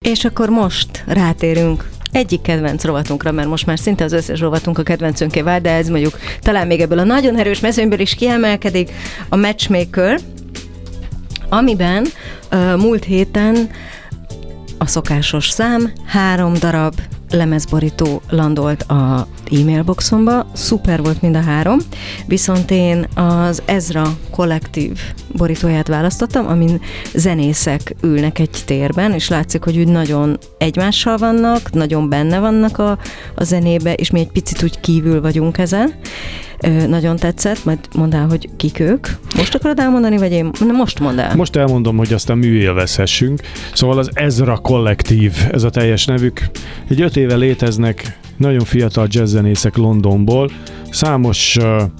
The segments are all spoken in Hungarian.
És akkor most rátérünk egyik kedvenc rovatunkra, mert most már szinte az összes rovatunk a kedvencünké vált, de ez mondjuk talán még ebből a nagyon erős mezőnyből is kiemelkedik, a Matchmaker, amiben múlt héten a szokásos szám 3 darab lemezborító landolt a e-mailboxomba, szuper volt mind a 3, viszont én az Ezra kollektív borítóját választottam, amin zenészek ülnek egy térben, és látszik, hogy úgy nagyon egymással vannak, nagyon benne vannak a zenébe, és mi egy picit úgy kívül vagyunk ezen. Nagyon tetszett, majd mondd el, hogy kik ők. Most akarod elmondani, vagy én? Most mondd el. Most elmondom, hogy aztán műélvezhessünk. Szóval az Ezra kollektív, ez a teljes nevük. Egy 5 éve léteznek, nagyon fiatal jazzzenészek Londonból, számos,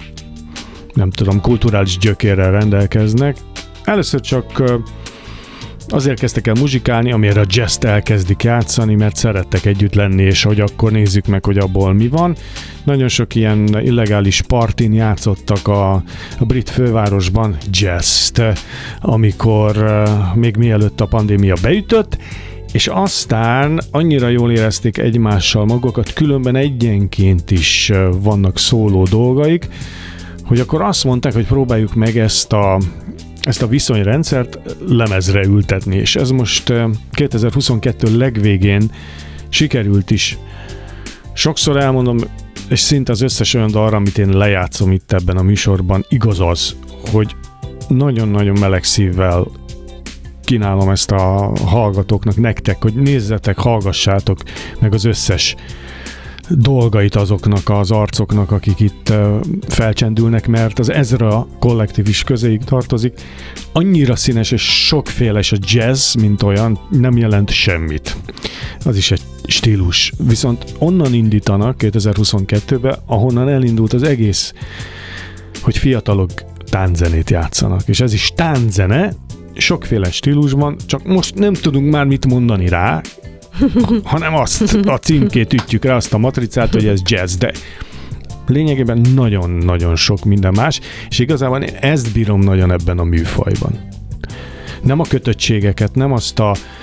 nem tudom, kulturális gyökérrel rendelkeznek. Először csak azért kezdtek el muzsikálni, amire a jazzt elkezdik játszani, mert szerettek együtt lenni, és hogy akkor nézzük meg, hogy abból mi van. Nagyon sok ilyen illegális partin játszottak a brit fővárosban jazzt, amikor még mielőtt a pandémia beütött, és aztán annyira jól érezték egymással magukat, különben egyenként is vannak szóló dolgaik, hogy akkor azt mondták, hogy próbáljuk meg ezt a viszonyrendszert lemezre ültetni, és ez most 2022 legvégén sikerült is. Sokszor elmondom, és szinte az összes olyan dalra, amit én lejátszom itt ebben a műsorban, igaz az, hogy nagyon-nagyon meleg szívvel kínálom ezt a hallgatóknak, nektek, hogy nézzetek, hallgassátok meg az összes dolgait azoknak az arcoknak, akik itt felcsendülnek, mert az Ezra kollektív is közéig tartozik. Annyira színes és sokféle, és a jazz, mint olyan, nem jelent semmit. Az is egy stílus. Viszont onnan indítanak 2022-ben, ahonnan elindult az egész, hogy fiatalok tánczenét játszanak. És ez is tánczene, sokféle stílusban, csak most nem tudunk már mit mondani rá, hanem azt a címkét ütjük rá, azt a matricát, hogy ez jazz, de lényegében nagyon-nagyon sok minden más, és igazából ezt bírom nagyon ebben a műfajban. Nem a kötöttségeket, nem azt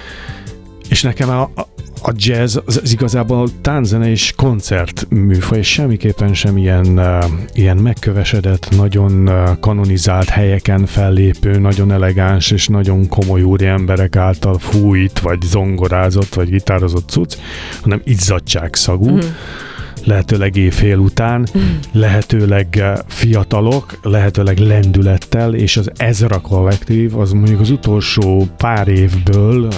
és nekem a jazz az igazából tánczene és koncert műfaj, és semmiképpen sem ilyen megkövesedett, nagyon kanonizált helyeken fellépő, nagyon elegáns és nagyon komoly úri emberek által fújt, vagy zongorázott, vagy gitározott cucc, hanem izzadságszagú, lehetőleg éjfél után, lehetőleg fiatalok, lehetőleg lendülettel, és az Ezra kollektív, az mondjuk az utolsó pár évből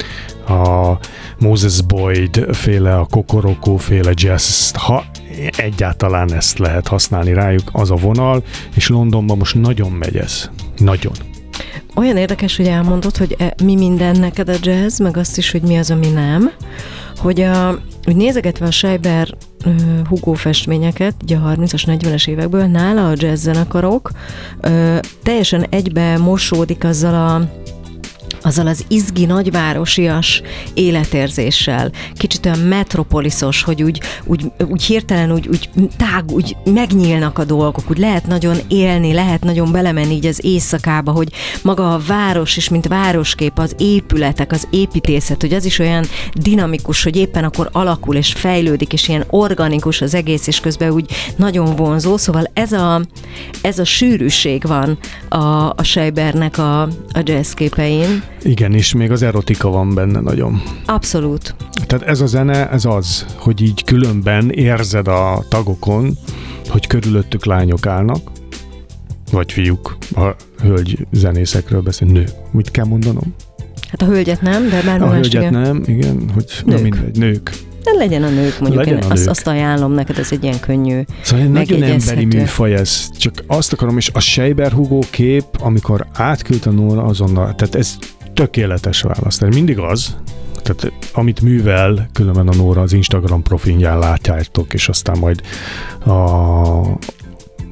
a Moses Boyd féle, a Kokoroko féle jazz, ha egyáltalán ezt lehet használni rájuk, az a vonal, és Londonban most nagyon megy ez. Nagyon. Olyan érdekes, hogy elmondod, hogy mi minden neked a jazz, meg azt is, hogy mi az, ami nem, hogy nézegetve a Scheiber Hugo festményeket, ugye a 30-as, 40-es évekből, nála a jazz zenekarok teljesen egybe mosódik azzal az izgi nagyvárosias életérzéssel. Kicsit olyan metropoliszos, hogy úgy hirtelen úgy megnyílnak a dolgok, úgy lehet nagyon élni, lehet nagyon belemenni így az éjszakába, hogy maga a város is, mint városkép, az épületek, az építészet, hogy az is olyan dinamikus, hogy éppen akkor alakul és fejlődik, és ilyen organikus az egész, és közben úgy nagyon vonzó, szóval ez a sűrűség van a Scheibernek a jazzképein. Igen, és még az erotika van benne nagyon. Abszolút. Tehát ez a zene, ez az, hogy így különben érzed a tagokon, hogy körülöttük lányok állnak, vagy fiúk, a hölgy zenészekről beszél, nő. Mit kell mondanom? Hát a hölgyet nem, de bármi más. A hölgyet nem, igen, hogy nők. Mindegy, nők. De legyen a nők, mondjuk én azt ajánlom neked, ez egy ilyen könnyű, szóval nagyon emberi műfaj ez, csak azt akarom, és a Scheiber Hugo kép, amikor átküldte a Nóra azonnal, tehát ez tökéletes válasz, tehát mindig az, tehát amit művel, különben a Nóra az Instagram profilján látjátok, és aztán majd a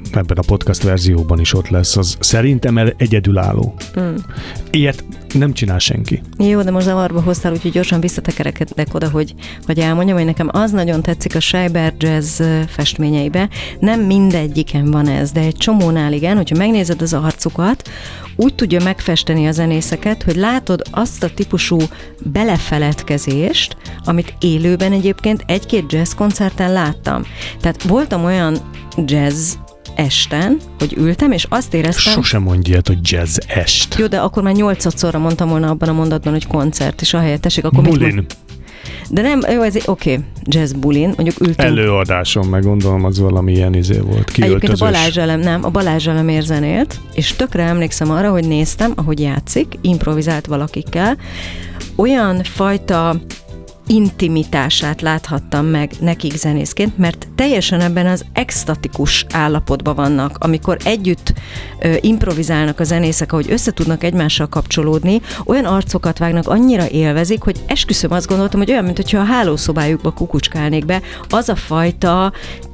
ebben a podcast verzióban is ott lesz, az szerintem egyedülálló. Ilyet nem csinál senki. Jó, de most zavarba hoztál, úgyhogy gyorsan visszatekerekedek oda, hogy elmondjam, hogy nekem az nagyon tetszik a Schreiber Jazz festményeibe. Nem mindegyiken van ez, de egy csomónál igen, hogyha megnézed az arcukat, úgy tudja megfesteni a zenészeket, hogy látod azt a típusú belefeledkezést, amit élőben egyébként egy-két jazz koncerten láttam. Tehát voltam olyan jazz esten, hogy ültem, és azt éreztem... Sosem mondj ilyet, hogy jazz est. Jó, de akkor már 8-szorra mondtam volna abban a mondatban, hogy koncert, és ahelyett tessék, akkor... Bulin. De nem, jó, ez oké, jazz bulin, mondjuk ültünk... Előadáson, meg gondolom, az valami ilyen volt. Egyébként a Balázs Elemér zenélt, és tökre emlékszem arra, hogy néztem, ahogy játszik, improvizált valakikkel, olyan fajta intimitását láthattam meg nekik zenészként, mert teljesen ebben az extatikus állapotban vannak, amikor együtt improvizálnak a zenészek, ahogy össze tudnak egymással kapcsolódni, olyan arcokat vágnak, annyira élvezik, hogy esküszöm, azt gondoltam, hogy olyan, mintha a hálószobájukba kukucskálnék be, az a fajta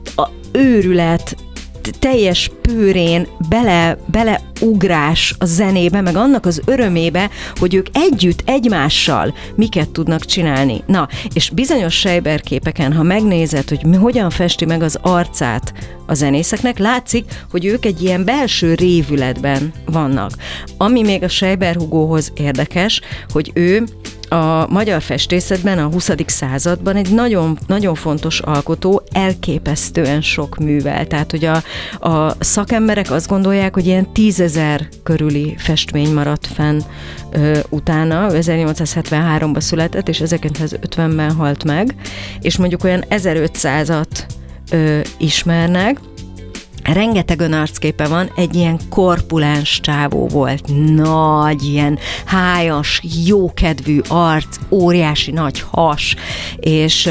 őrület, teljes pőrén beleugrás a zenébe, meg annak az örömébe, hogy ők együtt, egymással miket tudnak csinálni. Na, és bizonyos Schreiber képeken, ha megnézed, hogy hogyan festi meg az arcát a zenészeknek, látszik, hogy ők egy ilyen belső révületben vannak. Ami még a Schreiber Hugóhoz érdekes, hogy ő a magyar festészetben a 20. században egy nagyon, nagyon fontos alkotó, elképesztően sok művel. Tehát, hogy a szakemberek azt gondolják, hogy ilyen 10 000 körüli festmény maradt fenn utána. 1873-ban született, és 1950-ben halt meg, és mondjuk olyan 1500-at ismernek. Rengeteg önarcképe van, egy ilyen korpuláns csávó volt, nagy, ilyen hájas, jókedvű arc, óriási nagy has, és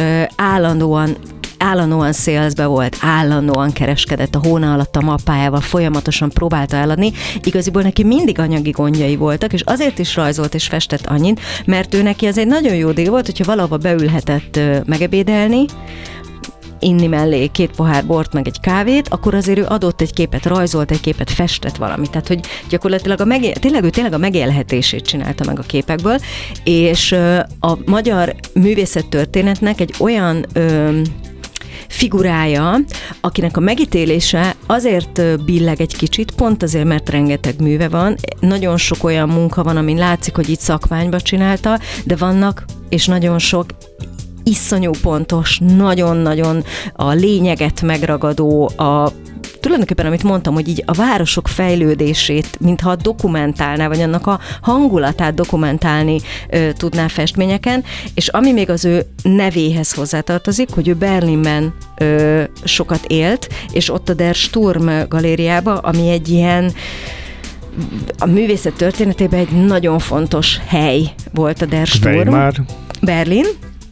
állandóan salesbe volt, állandóan kereskedett a hóna alatt a mappájával, folyamatosan próbálta eladni. Igaziból neki mindig anyagi gondjai voltak, és azért is rajzolt és festett annyit, mert ő neki ez egy nagyon jó díj volt, hogyha valahova beülhetett megebédelni, inni mellé 2 pohár bort, meg egy kávét, akkor azért ő adott egy képet, rajzolt egy képet, festett valamit. Tehát, hogy gyakorlatilag tényleg a megélhetését csinálta meg a képekből, és a magyar művészettörténetnek egy olyan figurája, akinek a megítélése azért billeg egy kicsit, pont azért, mert rengeteg műve van, nagyon sok olyan munka van, amin látszik, hogy itt szakmányba csinálta, de vannak, és nagyon sok iszonyú pontos, nagyon-nagyon a lényeget megragadó, tulajdonképpen, amit mondtam, hogy így a városok fejlődését, mintha dokumentálná, vagy annak a hangulatát dokumentálni tudná festményeken, és ami még az ő nevéhez hozzátartozik, hogy ő Berlinben sokat élt, és ott a Der Sturm galériába, ami egy ilyen a művészet történetében egy nagyon fontos hely volt a Der Sturm. Weimar. Berlin.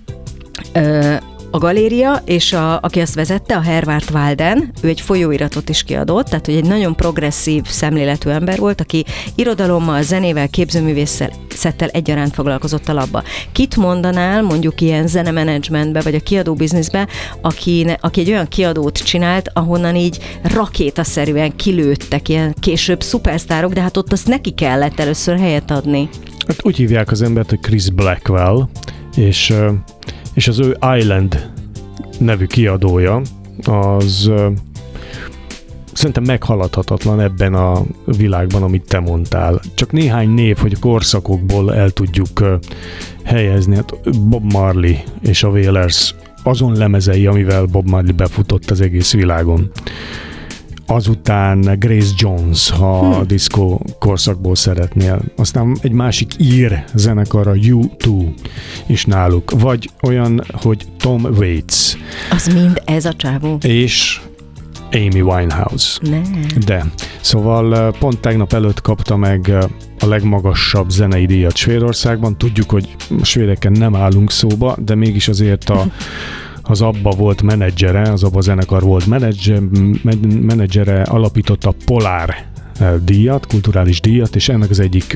A galéria, és aki azt vezette, a Herwart Walden, ő egy folyóiratot is kiadott, tehát hogy egy nagyon progresszív szemléletű ember volt, aki irodalommal, zenével, képzőművészettel egyaránt foglalkozott a labba. Kit mondanál mondjuk ilyen zenemenedzsmentbe, vagy a kiadó bizniszbe, aki egy olyan kiadót csinált, ahonnan így rakétaszerűen kilőttek ilyen később szupersztárok, de hát ott azt neki kellett először helyet adni. Hát úgy hívják az embert, hogy Chris Blackwell, és az ő Island nevű kiadója, az szerintem meghaladhatatlan ebben a világban, amit te mondtál. Csak néhány név, hogy korszakokból el tudjuk helyezni. Hát Bob Marley és a Wailers azon lemezei, amivel Bob Marley befutott az egész világon. Azután Grace Jones, ha a disco korszakból szeretnél. Aztán egy másik ír zenekar, a U2 is náluk. Vagy olyan, hogy Tom Waits. Az mind ez a csávó. És Amy Winehouse. Nem. De. Szóval pont tegnap előtt kapta meg a legmagasabb zenei díjat Svédországban. Tudjuk, hogy a svédeken nem állunk szóba, de mégis azért az ABBA volt menedzsere, az ABBA zenekar volt menedzsere, alapította a Polár díjat, kulturális díjat, és ennek az egyik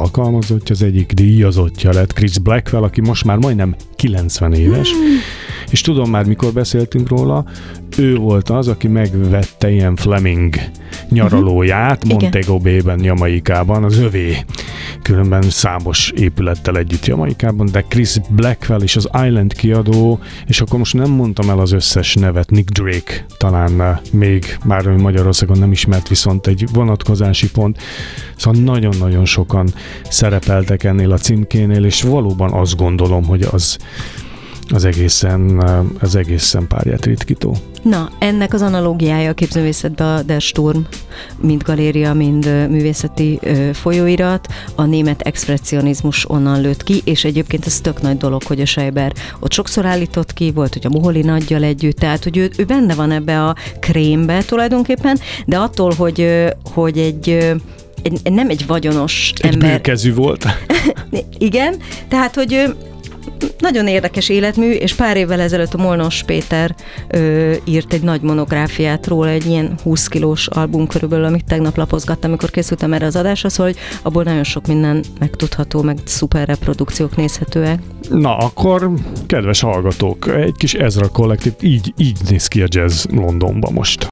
alkalmazottja, az egyik díjazottja lett Chris Blackwell, aki most már majdnem 90 éves, És tudom már, mikor beszéltünk róla, ő volt az, aki megvette ilyen Fleming nyaralóját Montego Bay-ben, Jamaikában, az övé. Különben számos épülettel együtt Jamaikában, de Chris Blackwell és az Island kiadó, és akkor most nem mondtam el az összes nevet, Nick Drake talán még, bár Magyarországon nem ismert, viszont egy vonatkozási pont. Szóval nagyon-nagyon sokan szerepeltek ennél a címkénél, és valóban azt gondolom, hogy az egészen párját ritkító. Na, ennek az analógiája a képzőművészetben a Der Sturm, mind galéria, mind művészeti folyóirat, a német expresszionizmus onnan lőtt ki, és egyébként ez tök nagy dolog, hogy a Scheiber ott sokszor állított ki, volt, hogy a Moholy Nagyjal együtt, tehát, hogy ő benne van ebbe a krémbe tulajdonképpen, de attól, hogy nem egy vagyonos ember. Egy bőkezű volt. Igen, tehát, hogy nagyon érdekes életmű, és pár évvel ezelőtt a Molnos Péter írt egy nagy monográfiát róla, egy ilyen 20 kilós album körülbelül, amit tegnap lapozgattam, amikor készültem erre az adásra, szóval, hogy abból nagyon sok minden megtudható, meg szuper reprodukciók nézhetőek. Na, akkor kedves hallgatók, egy kis Ezra kollektív, így néz ki a jazz Londonban most.